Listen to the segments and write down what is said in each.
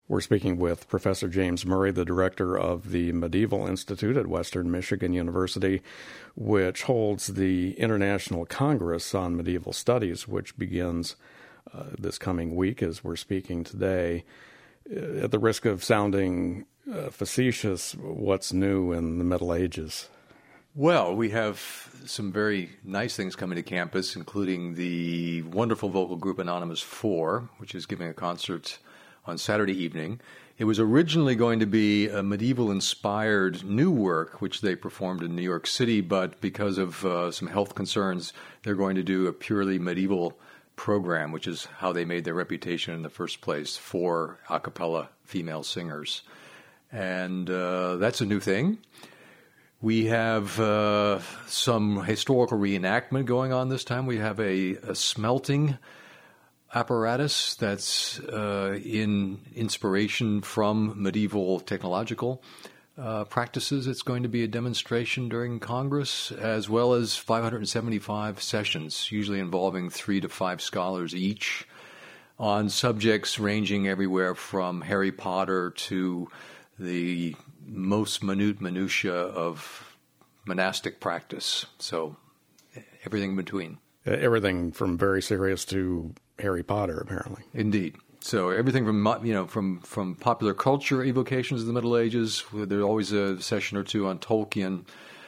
We're speaking with Professor James Murray, the director of the Medieval Institute at Western Michigan University, which holds the International Congress on Medieval Studies, which begins this coming week as we're speaking today. At the risk of sounding facetious, what's new in the Middle Ages? Well, we have some very nice things coming to campus, including the wonderful vocal group Anonymous 4, which is giving a concert on Saturday evening. It was originally going to be a medieval-inspired new work, which they performed in New York City, but because of some health concerns, they're going to do a purely medieval program, which is how they made their reputation in the first place for a cappella female singers. And that's a new thing. We have some historical reenactment going on this time. We have a smelting apparatus that's in inspiration from medieval technological practices. It's going to be a demonstration during Congress, as well as 575 sessions, usually involving 3 to 5 scholars each, on subjects ranging everywhere from Harry Potter to the most minute minutia of monastic practice. So everything in between. Everything from very serious to Harry Potter, apparently. Indeed. So everything from popular culture evocations of the Middle Ages. There's always a session or two on Tolkien,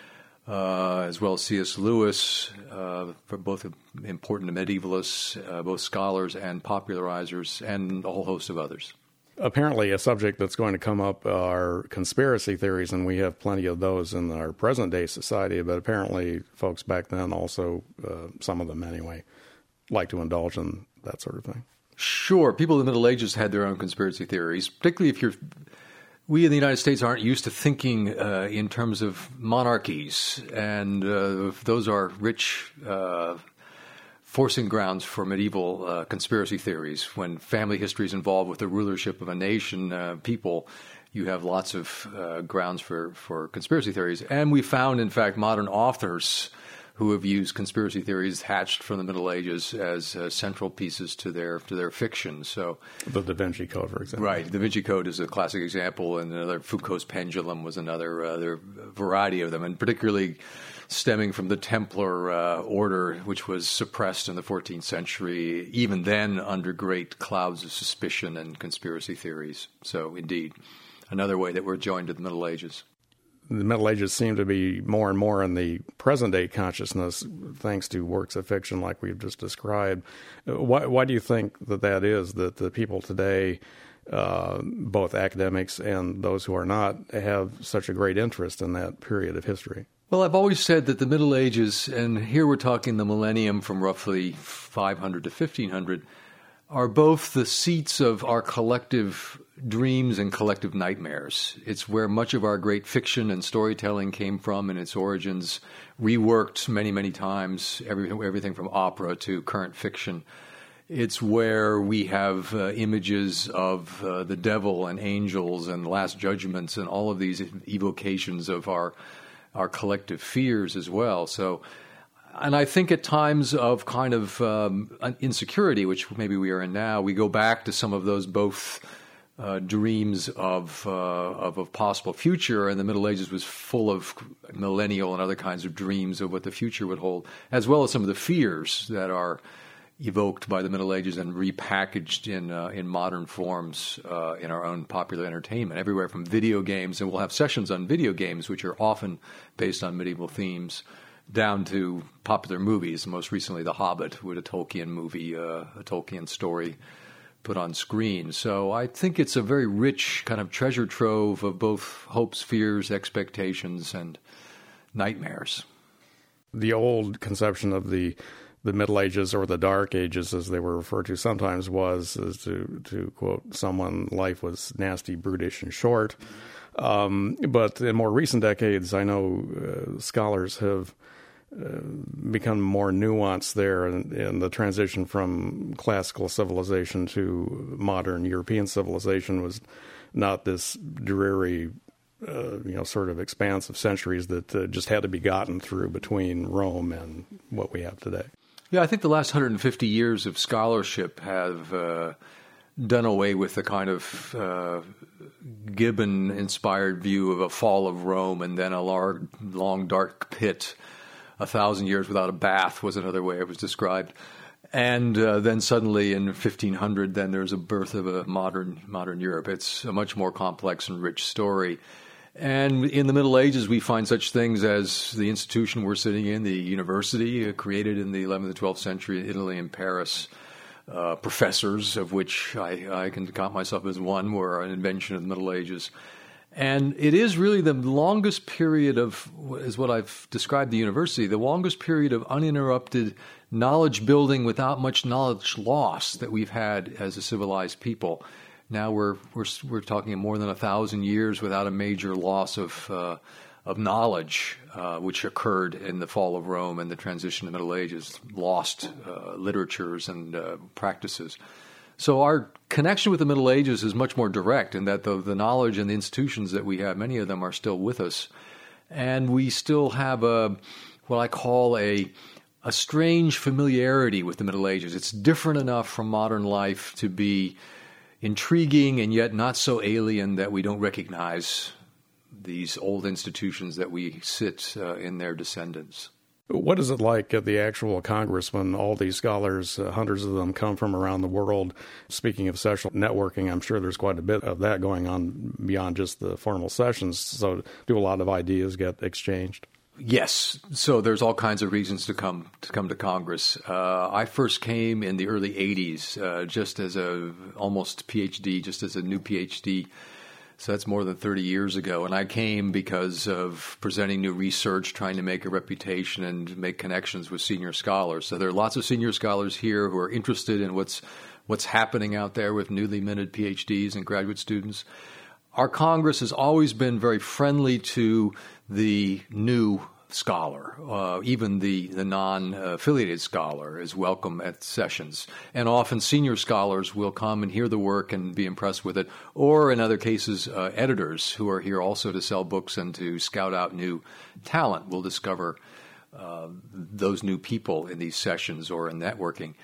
as well as C.S. Lewis, for both important medievalists, both scholars and popularizers, and a whole host of others. Apparently, a subject that's going to come up are conspiracy theories, and we have plenty of those in our present-day society, but apparently folks back then also, some of them anyway, like to indulge in that sort of thing. Sure. People in the Middle Ages had their own conspiracy theories, particularly if we in the United States aren't used to thinking in terms of monarchies, and those are rich forcing grounds for medieval conspiracy theories. When family history is involved with the rulership of a nation, people, you have lots of grounds for conspiracy theories. And we found, in fact, modern authors who have used conspiracy theories hatched from the Middle Ages as central pieces to their fiction. So, the Da Vinci Code, for example. Right. Da Vinci Code is a classic example, and another Foucault's Pendulum was another. There are a variety of them, and particularly stemming from the Templar order, which was suppressed in the 14th century, even then under great clouds of suspicion and conspiracy theories. So, indeed, another way that we're joined to the Middle Ages. The Middle Ages seem to be more and more in the present-day consciousness thanks to works of fiction like we've just described. Why do you think that is, that the people today, both academics and those who are not, have such a great interest in that period of history? Well, I've always said that the Middle Ages, and here we're talking the millennium from roughly 500 to 1500, are both the seats of our collective dreams and collective nightmares. It's where much of our great fiction and storytelling came from in its origins, reworked many, many times, everything from opera to current fiction. It's where we have images of the devil and angels and last judgments and all of these evocations of our collective fears as well. So, and I think at times of kind of insecurity, which maybe we are in now, we go back to some of those both dreams of a possible future, and the Middle Ages was full of millennial and other kinds of dreams of what the future would hold, as well as some of the fears that are evoked by the Middle Ages and repackaged in modern forms in our own popular entertainment, everywhere from video games, and we'll have sessions on video games, which are often based on medieval themes, down to popular movies, most recently The Hobbit, with a Tolkien movie, a Tolkien story put on screen. So I think it's a very rich kind of treasure trove of both hopes, fears, expectations, and nightmares. The old conception of the Middle Ages, or the Dark Ages as they were referred to sometimes, was, to quote someone, life was nasty, brutish, and short. But in more recent decades, I know scholars have become more nuanced there in the transition from classical civilization to modern European civilization was not this dreary, sort of expanse of centuries that just had to be gotten through between Rome and what we have today. Yeah, I think the last 150 years of scholarship have done away with the kind of Gibbon-inspired view of a fall of Rome and then a long dark pit, 1,000 years without a bath was another way it was described. And then suddenly in 1500, then there's a birth of a modern Europe. It's a much more complex and rich story. And in the Middle Ages, we find such things as the institution we're sitting in, the university, created in the 11th and 12th century in Italy and Paris. Professors, of which I can count myself as one, were an invention of the Middle Ages. And it is really the longest period is what I've described the university, the longest period of uninterrupted knowledge building without much knowledge loss that we've had as a civilized people. Now we're talking more than 1,000 years without a major loss of knowledge, which occurred in the fall of Rome and the transition to the Middle Ages, lost literatures and practices. So our connection with the Middle Ages is much more direct in that the knowledge and the institutions that we have, many of them are still with us. And we still have what I call a strange familiarity with the Middle Ages. It's different enough from modern life to be intriguing and yet not so alien that we don't recognize these old institutions that we sit in their descendants. What is it like at the actual Congress when all these scholars, hundreds of them, come from around the world? Speaking of social networking, I'm sure there's quite a bit of that going on beyond just the formal sessions. So do a lot of ideas get exchanged? Yes. So there's all kinds of reasons to come to Congress. I first came in the early 80s just as almost PhD, just as a new PhD. So that's more than 30 years ago. And I came because of presenting new research, trying to make a reputation and make connections with senior scholars. So there are lots of senior scholars here who are interested in what's happening out there with newly minted PhDs and graduate students. Our Congress has always been very friendly to the new scholar. Even the non-affiliated scholar is welcome at sessions. And often senior scholars will come and hear the work and be impressed with it. Or in other cases, editors who are here also to sell books and to scout out new talent will discover those new people in these sessions or in networking.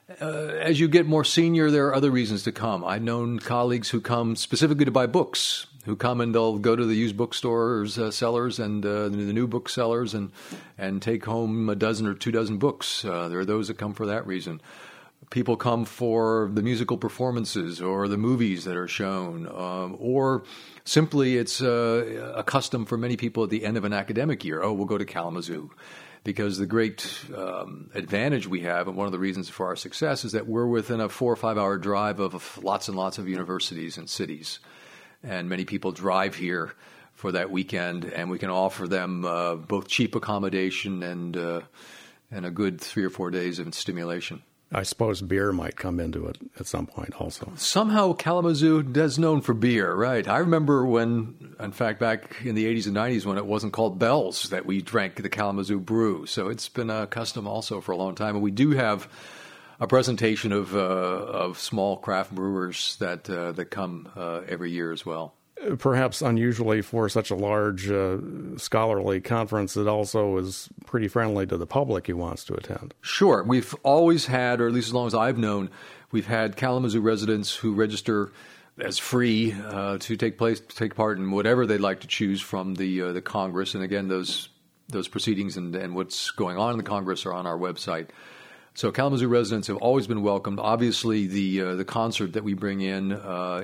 As you get more senior, there are other reasons to come. I've known colleagues who come specifically to buy books, who come and they'll go to the used bookstores, sellers, and the new booksellers, and take home a dozen or 24 books. There are those that come for that reason. People come for the musical performances or the movies that are shown, or simply it's a custom for many people at the end of an academic year. Oh, we'll go to Kalamazoo. Because the great advantage we have, and one of the reasons for our success, is that we're within a 4 or 5 hour drive of lots and lots of universities and cities. And many people drive here for that weekend, and we can offer them both cheap accommodation and a good 3 or 4 days of stimulation. I suppose beer might come into it at some point also. Somehow Kalamazoo is known for beer, right? I remember when, in fact, back in the 80s and 90s when it wasn't called Bell's, that we drank the Kalamazoo brew. So it's been a custom also for a long time. And we do have a presentation of small craft brewers that come every year as well. Perhaps unusually for such a large scholarly conference, it also is pretty friendly to the public who wants to attend. Sure. We've always had, or at least as long as I've known, we've had Kalamazoo residents who register as free to take part in whatever they'd like to choose from the Congress. And again, those proceedings and what's going on in the Congress are on our website. So Kalamazoo residents have always been welcomed. Obviously, the concert that we bring in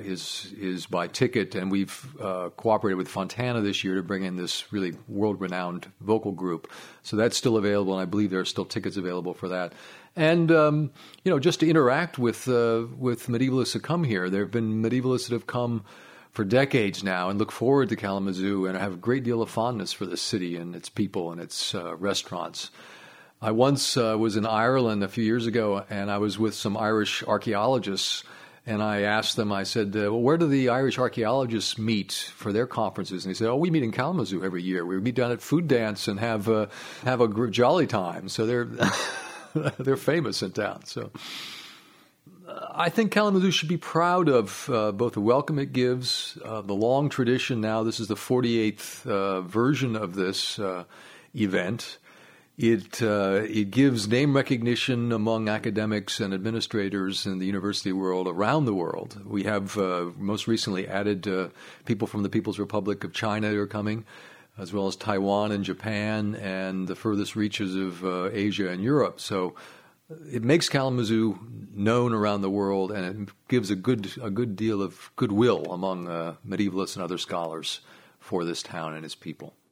is by ticket, and we've cooperated with Fontana this year to bring in this really world-renowned vocal group. So that's still available, and I believe there are still tickets available for that. And just to interact with medievalists that come here, there have been medievalists that have come for decades now and look forward to Kalamazoo and have a great deal of fondness for this city and its people and its restaurants. I once was in Ireland a few years ago, and I was with some Irish archaeologists, and I asked them, I said, well, where do the Irish archaeologists meet for their conferences? And they said, oh, we meet in Kalamazoo every year. We meet down at Food Dance and have a jolly time. So they're famous in town. So I think Kalamazoo should be proud of both the welcome it gives, the long tradition now. This is the 48th version of this event. It gives name recognition among academics and administrators in the university world around the world. We have most recently added people from the People's Republic of China who are coming, as well as Taiwan and Japan and the furthest reaches of Asia and Europe. So it makes Kalamazoo known around the world, and it gives a good deal of goodwill among medievalists and other scholars for this town and its people.